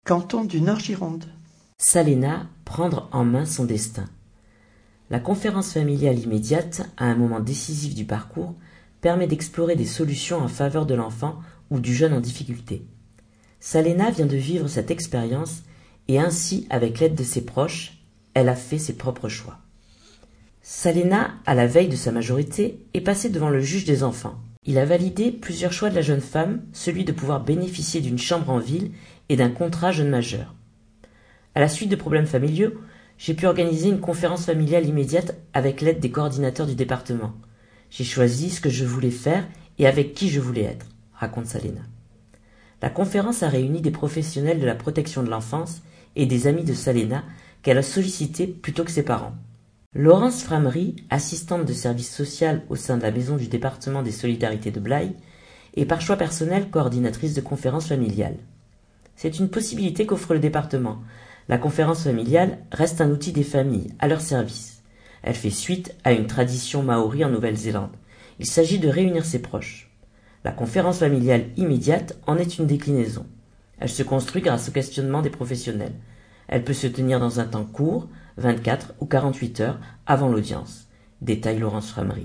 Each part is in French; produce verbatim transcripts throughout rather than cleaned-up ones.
Canton du Nord-Gironde. Salena, prendre en main son destin. La conférence familiale immédiate, à un moment décisif du parcours, permet d'explorer des solutions en faveur de l'enfant ou du jeune en difficulté. Salena vient de vivre cette expérience et ainsi, avec l'aide de ses proches, elle a fait ses propres choix. Salena, à la veille de sa majorité, est passée devant le juge des enfants. Il a validé plusieurs choix de la jeune femme, celui de pouvoir bénéficier d'une chambre en ville et d'un contrat jeune majeur. À la suite de problèmes familiaux, j'ai pu organiser une conférence familiale immédiate avec l'aide des coordinateurs du département. J'ai choisi ce que je voulais faire et avec qui je voulais être, raconte Salena. La conférence a réuni des professionnels de la protection de l'enfance et des amis de Salena qu'elle a sollicités plutôt que ses parents. Laurence Framery, assistante de service social au sein de la maison du département des solidarités de Blaye, est par choix personnel coordinatrice de conférences familiales. C'est une possibilité qu'offre le département. La conférence familiale reste un outil des familles, à leur service. Elle fait suite à une tradition maori en Nouvelle-Zélande. Il s'agit de réunir ses proches. La conférence familiale immédiate en est une déclinaison. Elle se construit grâce au questionnement des professionnels. Elle peut se tenir dans un temps court, vingt-quatre ou quarante-huit heures avant l'audience, détaille Laurence Framery.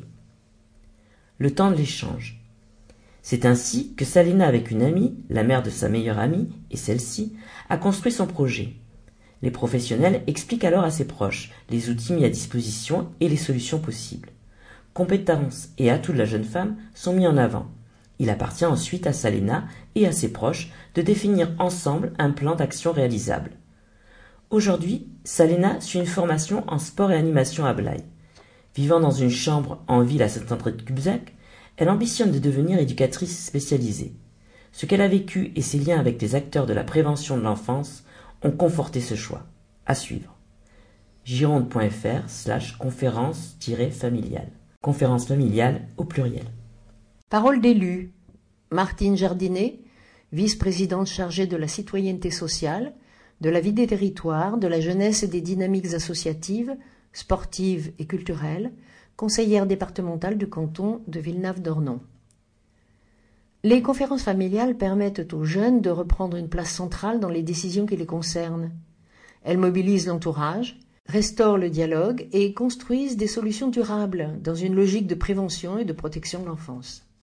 Le temps de l'échange. C'est ainsi que Salena, avec une amie, la mère de sa meilleure amie, et celle-ci, a construit son projet. Les professionnels expliquent alors à ses proches les outils mis à disposition et les solutions possibles. Compétences et atouts de la jeune femme sont mis en avant. Il appartient ensuite à Salena et à ses proches de définir ensemble un plan d'action réalisable. Aujourd'hui, Salena suit une formation en sport et animation à Blaye. Vivant dans une chambre en ville à Saint-André-de-Cubzac, elle ambitionne de devenir éducatrice spécialisée. Ce qu'elle a vécu et ses liens avec les acteurs de la prévention de l'enfance ont conforté ce choix. À suivre. gironde.fr slash conférence-familiale. Conférence familiale au pluriel. Parole d'élu. Martine Jardinet, vice-présidente chargée de la citoyenneté sociale, de la vie des territoires, de la jeunesse et des dynamiques associatives, sportives et culturelles, conseillère départementale du canton de Villenave-d'Ornon. Les conférences familiales permettent aux jeunes de reprendre une place centrale dans les décisions qui les concernent. Elles mobilisent l'entourage, restaurent le dialogue et construisent des solutions durables dans une logique de prévention et de protection de l'enfance.